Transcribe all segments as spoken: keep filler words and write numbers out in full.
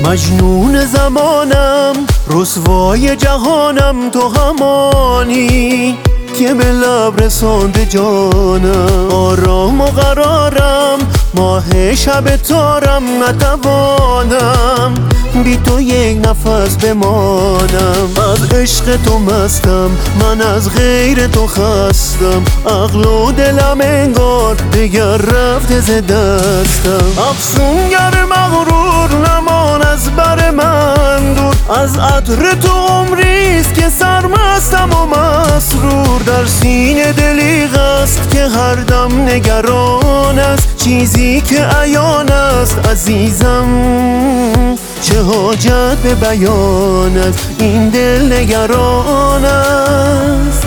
مجنون زمانم، رسوای جهانم، تو همانی که به لب رسانده جانم. آرام و قرارم، ماه شب تارم، نتوانم بی تو یک نفس بمانم. از عشق تو مستم، من از غیر تو خستم. عقل و دلم انگار دیگر رفته ز دستم. افسونگر مغرور نمان از بر من دور، از عطر تو عمریست که سرمستم و مسرور. در سینه دلیغ است که هر دم نگران است، چیزی که عیان است عزیزم چه حاجت به بیان است، این دل نگران است.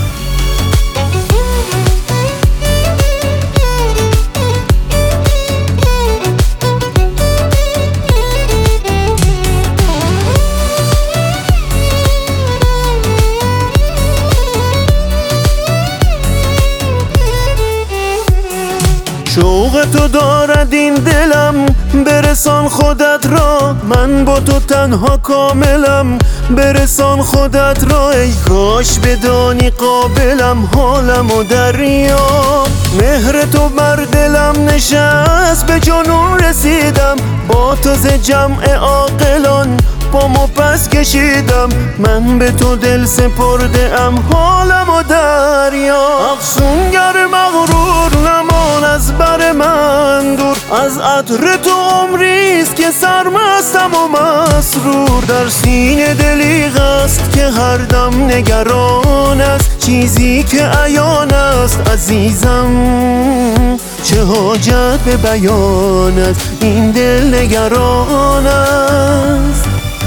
شوق تو دارد این دلم، برسان خودت را، من با تو تنها کاملم. برسان خودت را، ای کاش بدانی قابلم، حالم و دریا. مهر تو بر دلم نشست، به جنون رسیدم، با تو ز جمع عاقلان پامو پس کشیدم. من به تو دل سپرده ام، حالم و دریا. افسونگر مغرور نمان از بر من دور، از عطر تو عمریست که سرمستم و مسرور. در سینه دلیغ است که هر دم نگران است، چیزی که عیان است عزیزم چه حاجت به بیان است، این دل نگران است.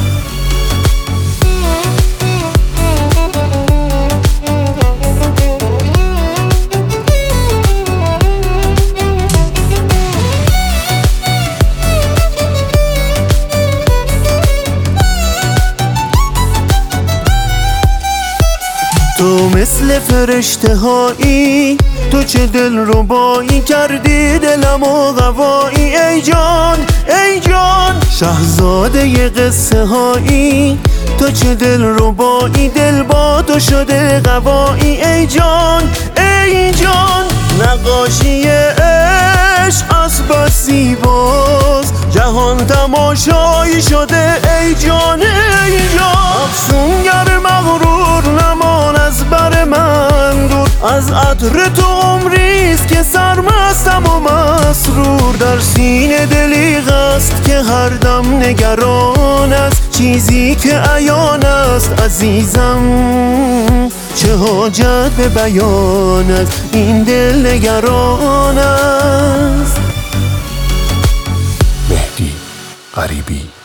تو مثل فرشته هایی، تو چه دل ربایی کردی دلم و غوایی. ای جان ای جان شهزاده ی قصه هایی، تو چه دل ربایی، دل با تو شده غوایی. ای جان ای جان نقاشی عشق از بس زیباست، جهان تماشایی شده. ای جان ای جان افسونگر مغرور نمان از بر من دور، از عطر تو عمریست که سرمستم و مسرور. در سینه دلیغ است که هر دم نگران است، چیزی که عیان است عزیزم چه حاجت به بیان است، این دل نگران است. مهدی غریبی.